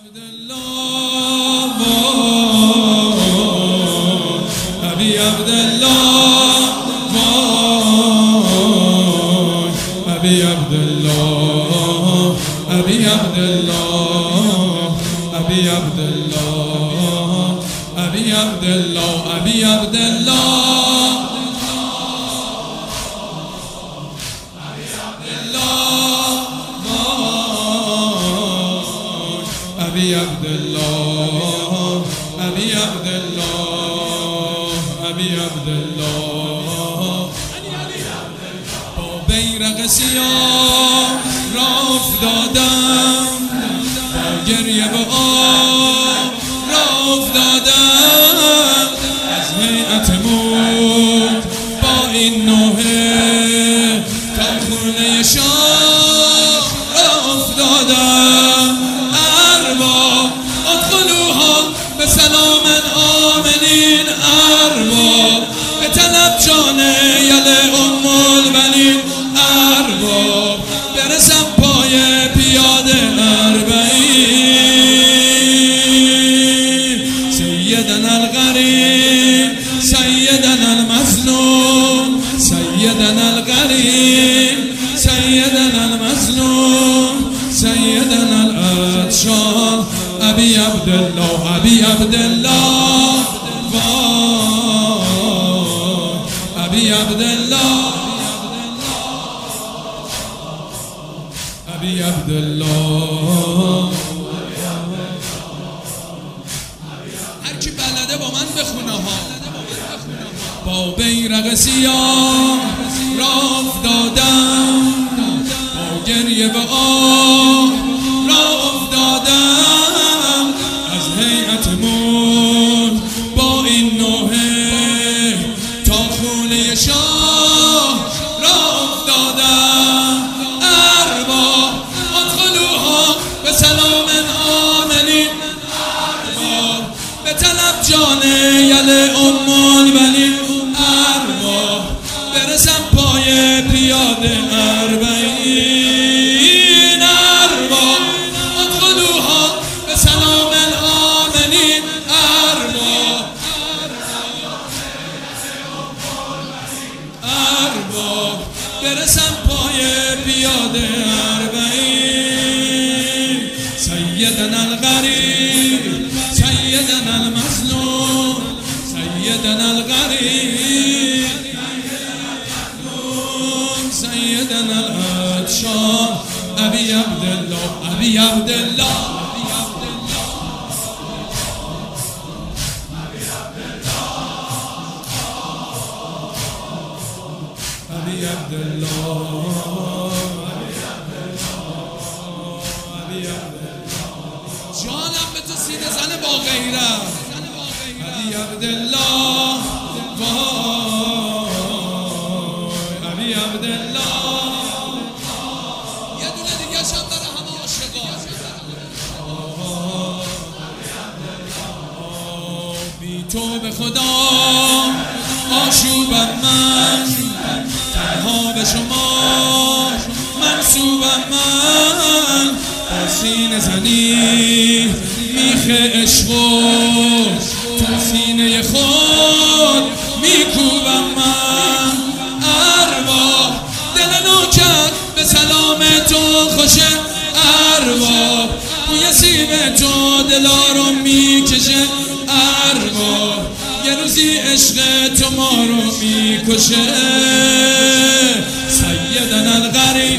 أبي عبد الله أبي عبد الله أبي عبد الله أبي عبد الله أبي عبد الله أبي عبد الله أبي عبد الله أبي عبد الله أبي عبد الله با بیرق سیاه راه افتادم با گریه به آب راه افتادم از هیئت موت با این نوحه تا خونه شاه راه افتادم به سلام آمنین ارباب به طلب جان یل ام البنین ارباب برسم پای پیاده اربعین سیدنا الغریب سیدنا المظلوم سیدنا الغریب سیدنا المظلوم سیدنا العطشان أبي عبد الله أبي عبد الله أبي عبد الله أبي عبد الله هر کی بلده با من بخونه ها با بیرق سیاه راه افتادم با گریه به آب راه افتادم هیئت موت با این نوحه تا خونه شاه راه افتادم ارباب ادخلوها به سلام آمنین ارباب به طلب جان یل ام البنین ارباب برسم پای پیاده اربعین ارباب ادخلوها به سلام برسم پای پیاده اربعین سیدنا الغریب سیدنا المظلوم سیدنا الغریب سیدنا العطشان أبي عبد الله أبي عبد الله أبي عبد الله أبي عبد الله جانم به تو سینه زنه با غیرت أبي عبد الله أبي عبد الله یه دونه دیگه شب داره همه عاشقا بی تو به خدا آشوبم من تنها به شما منصوبم من با سینه زنی میخ عشق و تو سینه خود میکوبم من ارباب دل نوکر به سلام تو خوشه ارباب بوی سیب تو دلا رو میکشه ارباب یه روزی عشق تو ما رو میکشه سیدنا الغریب